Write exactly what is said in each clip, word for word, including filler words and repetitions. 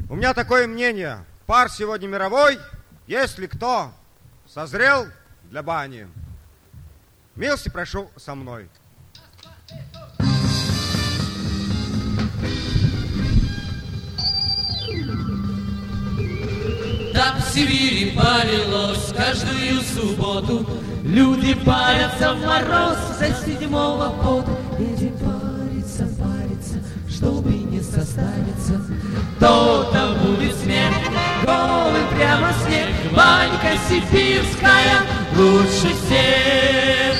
У меня такое мнение. Пар сегодня мировой, если кто созрел для бани. Милости прошу со мной. Так в Сибири полилось каждую субботу. Люди парятся в мороз за седьмого пота. Люди парятся, парятся, чтобы не состариться. То-то будет смех, голый прямо снег. Банька сибирская лучше всех.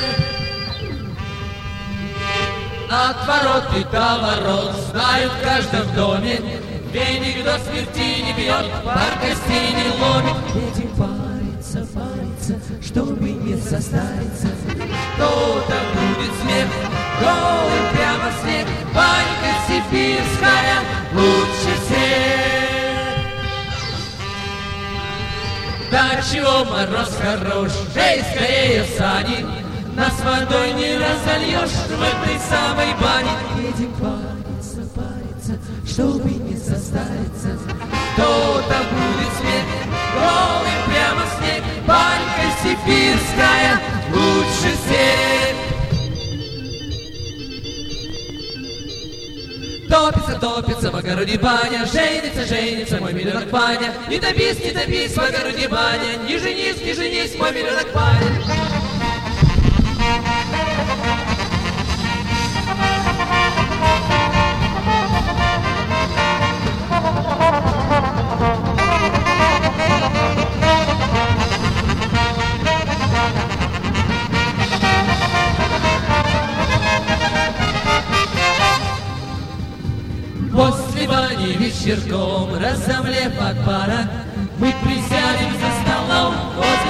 От ворот и до ворот знают в каждом доме. Веник до смерти не бьет, пар костей не ломит. Этим парится, парится, чтобы не состариться. То-то будет смех, голый прямо снег. Банька сибирская лучше всех. Да чего мороз хорош, эй, скорее в сани. Нас водой не разольешь в этой самой бане. Этим парится, парится, чтобы не состариться. То-то будет смех, голый прямо снег. Банька сибирская лучше всех. Топится, топится в огороде баня, женится, женится мой миллионок Паня. Не топись, не топись в огороде баня, не женись, не женись, мой миллионок Паня. После бани вечерком, разомлев от пара, мы присядем за столом.